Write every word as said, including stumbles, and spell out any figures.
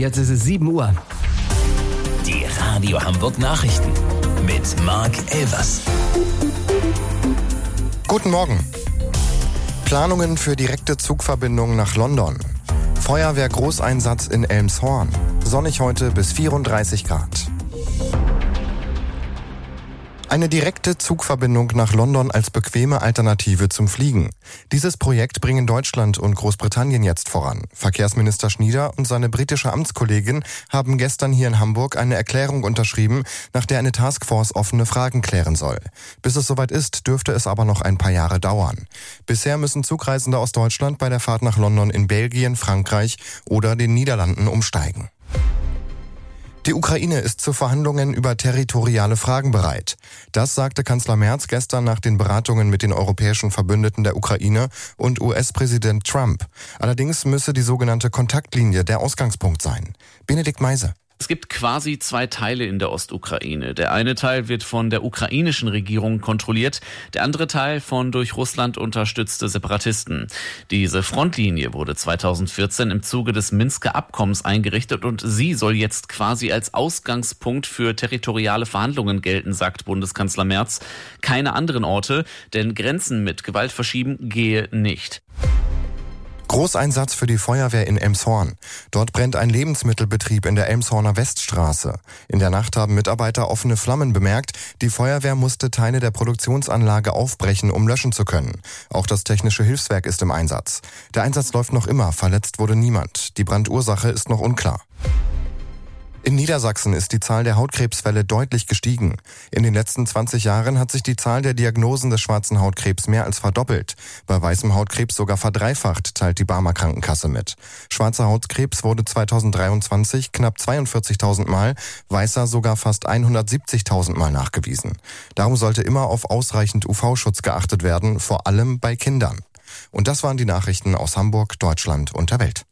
Jetzt ist es sieben Uhr. Die Radio Hamburg Nachrichten mit Marc Elvers. Guten Morgen. Planungen für direkte Zugverbindungen nach London. Feuerwehr-Großeinsatz in Elmshorn. Sonnig heute bis vierunddreißig Grad. Eine direkte Zugverbindung nach London als bequeme Alternative zum Fliegen. Dieses Projekt bringen Deutschland und Großbritannien jetzt voran. Verkehrsminister Schnieder und seine britische Amtskollegin haben gestern hier in Hamburg eine Erklärung unterschrieben, nach der eine Taskforce offene Fragen klären soll. Bis es soweit ist, dürfte es aber noch ein paar Jahre dauern. Bisher müssen Zugreisende aus Deutschland bei der Fahrt nach London in Belgien, Frankreich oder den Niederlanden umsteigen. Die Ukraine ist zu Verhandlungen über territoriale Fragen bereit. Das sagte Kanzler Merz gestern nach den Beratungen mit den europäischen Verbündeten der Ukraine und U S-Präsident Trump. Allerdings müsse die sogenannte Kontaktlinie der Ausgangspunkt sein. Benedikt Meise. Es gibt quasi zwei Teile in der Ostukraine. Der eine Teil wird von der ukrainischen Regierung kontrolliert, der andere Teil von durch Russland unterstützte Separatisten. Diese Frontlinie wurde zweitausendvierzehn im Zuge des Minsker Abkommens eingerichtet und sie soll jetzt quasi als Ausgangspunkt für territoriale Verhandlungen gelten, sagt Bundeskanzler Merz. Keine anderen Orte, denn Grenzen mit Gewalt verschieben gehe nicht. Großeinsatz für die Feuerwehr in Elmshorn. Dort brennt ein Lebensmittelbetrieb in der Elmshorner Weststraße. In der Nacht haben Mitarbeiter offene Flammen bemerkt. Die Feuerwehr musste Teile der Produktionsanlage aufbrechen, um löschen zu können. Auch das technische Hilfswerk ist im Einsatz. Der Einsatz läuft noch immer, verletzt wurde niemand. Die Brandursache ist noch unklar. In Niedersachsen ist die Zahl der Hautkrebsfälle deutlich gestiegen. In den letzten zwanzig Jahren hat sich die Zahl der Diagnosen des schwarzen Hautkrebs mehr als verdoppelt. Bei weißem Hautkrebs sogar verdreifacht, teilt die Barmer Krankenkasse mit. Schwarzer Hautkrebs wurde zweitausenddreiundzwanzig knapp zweiundvierzigtausend Mal, weißer sogar fast hundertsiebzigtausend Mal nachgewiesen. Darum sollte immer auf ausreichend U V-Schutz geachtet werden, vor allem bei Kindern. Und das waren die Nachrichten aus Hamburg, Deutschland und der Welt.